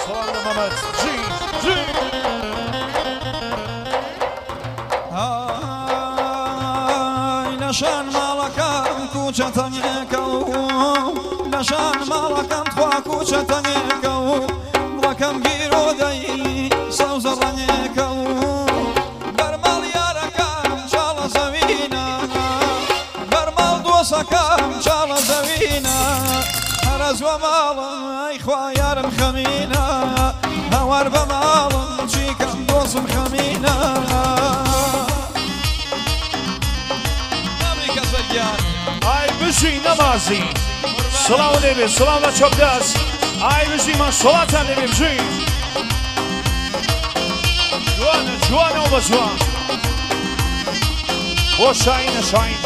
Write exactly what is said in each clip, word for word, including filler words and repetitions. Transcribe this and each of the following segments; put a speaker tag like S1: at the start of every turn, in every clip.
S1: سلام محمد جی جی
S2: آی لشان مالکم کوچه تنگکو لشان مالکم توا کوچه تنگکو بلکم گیرو دی سوز رنگکو برمال یارکم چال زوینا برمال دوسکم چال زوینا هرز و مالم ای خوا یارم خمینا هوار بمالم چیکم دوسم خمینا
S1: Ay بشی نمازی سلام نبی سلام و چوب دست ay بشی من صلات نبی بشی جوانه جوانه و بجوان و شاین شاین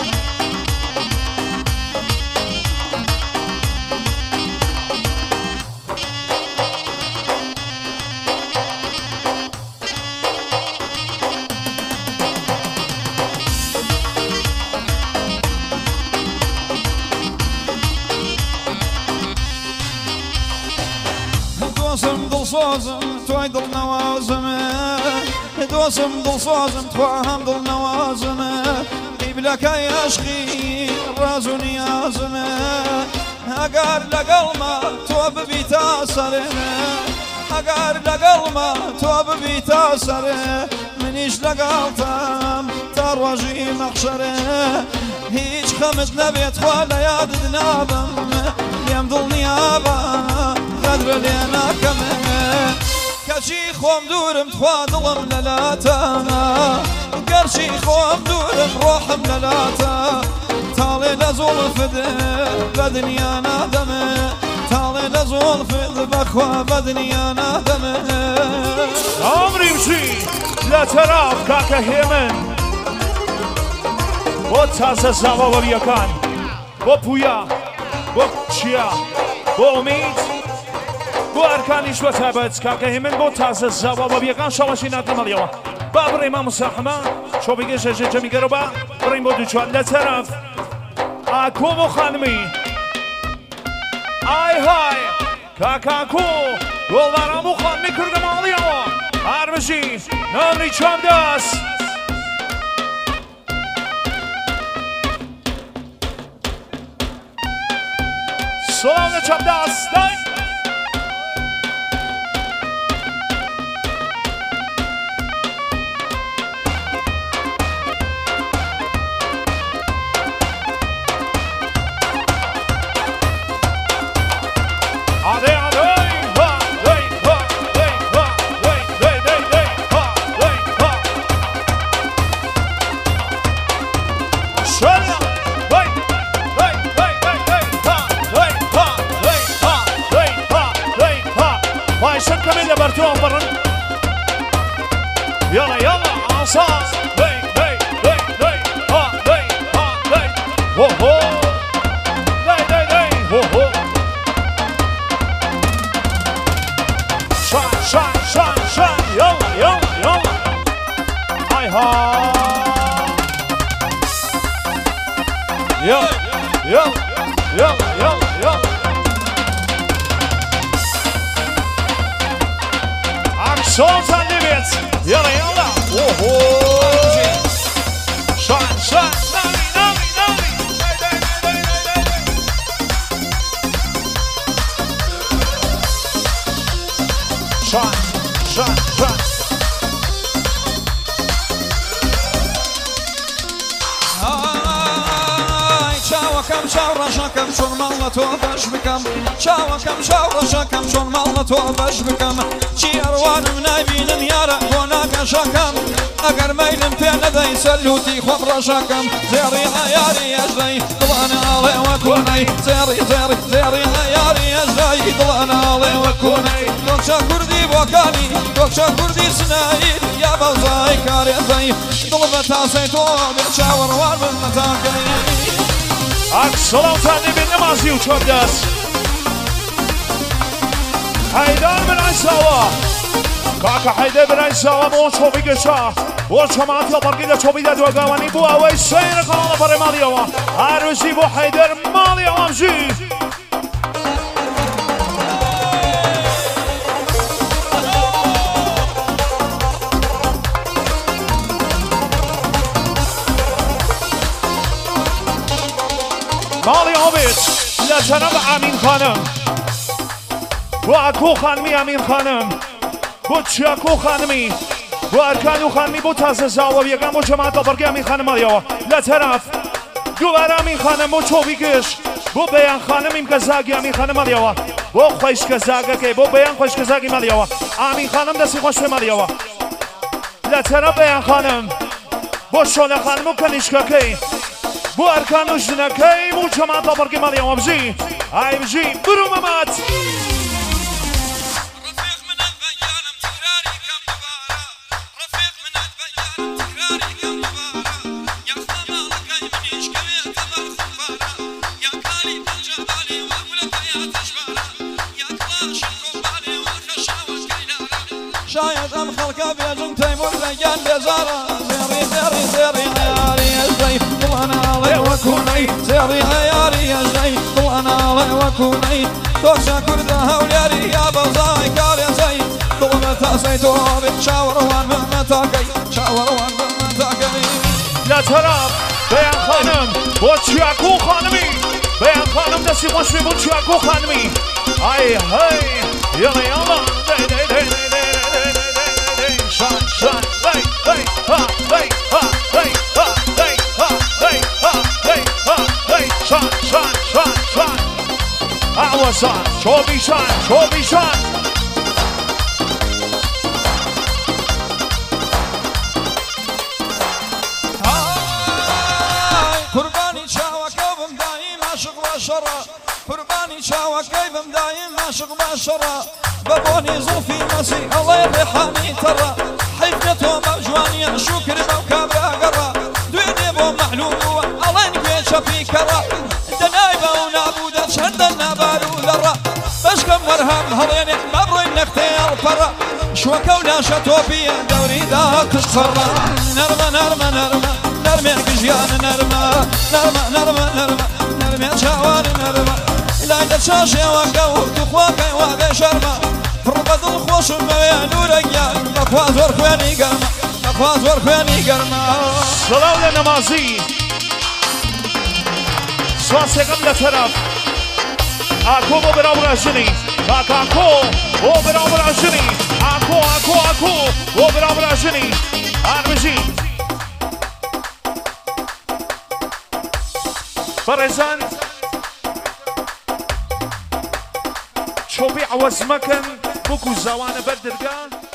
S2: دوسم دل سازم توی دل نوازمه دوسم دل سازم تو هم دل نوازمه قبلك يا عشقي راز و نیازمه اگر لقل ما تو ببی تاثرمه اگر لقل ما تو ببی تاثره منیش لقلتم تا روژی مخشره هیچ خمت نبیت خوالا یادت نابم لیم دل نیابه قدر لينا كمان كشي خوم دورم تخوا ظلم للاتا كرشي خوم دورم روحم للاتا تالي لزول فد بدنيانا دمه تالي لزول فد بخوا بدنيانا دمه
S1: عمري مشي لا تراف كاكا هيمن بو تاسا زاوا وريكان بو بويا بو چيا بو امید بو ارکانیش و تابت کاکا هیمن بو تازه زوا و بیگان شواشی نقل مالیوا با بریم مساحمه شو بگه جه جه میگه رو با بریم با دو چوان لطرف اکو مو خانمی آی های کاکا اکو گلوارا مو خانمی کرده مالیوا هر بشی نمری چوام دست سلام چوام دست دای يلا يلا عصا هي هي هي هي ها هي ها هي هو هو هي هي هي هو هو شان شان شان شان يلا يلا يلا هاي ها يلا يلا يلا يلا يلا عكسون تنبيت يلا يلا اوهو شان شان نامي نامي نامي شان شان شان
S2: كم شاو رشاكم شون مالنا تو باش بكم شاو كم شاو رشاكم شون مالنا تو باش بكم شي اروان منايبين يارا هناك شاكم اگر ميلم في ندي سلوتي خب رشاكم زيري ياري يجري طلعنا علي وكوني زيري زيري زيري ياري يجري طلعنا علي وكوني دوكشا كردي بوكاني دوكشا كردي سنايد يا بوزاي كاري زي طلبت عسيتو بشاور وار من متاكلي
S1: سلام تاني بالنمازي وشوب داس حيدر من عيساوة كاكا حيدر من عيساوة مو شوبي قشا وشمعات يبرقيدة شوبي داد وقاواني بو اوي سين قنانا بري ماليوة عروسي بو حيدر ماليوة مجي جناب امین خانم و اکو خانمی امین خانم و چاکو خانمی و ارکانو خانمی با تازه زاو یکم با جماعت آبرگی امین خانم آلیاوا لطرف دوباره امین خانم با چوبیکش با بیان خانم این کزاگی امین خانم آلیاوا با خوش کزاگه که با بیان خوش کزاگی مالیاوا امین خانم دستی خوش به مالیاوا لطرف بیان خانم با شونه خانم و کنیشکه که با ارکانو جنکه با جماعت آبرگی مالیاوا بجی ای بجی برو ممت
S2: شاید ام خلقا بیجن تیمور بگن بزارا زیری زیری زیری غیاری ازدی دلانا علی وکونی زیری غیاری ازدی دلانا علی وکونی توکسا کرده هولیاری یا بزای کاری ازدی دلمتا سیتوبی شاوروان ممتاکی شاوروان ممتاکی
S1: لطرف بیان خانم با چیاکو خانمی بیان خانم دستی خوش بی با چیاکو خانمی ای های یلا یلا دی دی دی دی شان شان hey hey ha hey ha hey ha hey ha hey ha hey ha hey شان شان شان شان اعوزان شوبی شان شوبی شان
S2: قربانی چاوکم دایم عاشق و شرا قربانی چاوکم دایم عاشق و شرا بابوني زوفي مسي الله يرحمني ترى حفنته موجوانيا شكر موكابرا قرا دويني بو معلوم الله ينقيش في كرا دنايبا ونعبودة شندنا بارو ذرا بشكم مرهم هضيني مبري نختي الفرا شوكا ولا شتوبيا دوري ذاك تشخرا نرمى نرمى نرمى نرمى قجيان نرمى نرمى نرمى نرمى نرمى شاوان نرمى لا تشاشي وقو تخواكي واقي شرمى فربض الخوش ما نوريا مخواز ورخواني قرمى مخواز ورخواني قرمى
S1: صلاة لنمازي سواسي قبل طرف اكو بو برابر عشري اكو اكو بو برابر عشري اكو اكو اكو بو برابر عشري ارمجي برزان شوبي عوز مكان بوكو زوانه بدرقان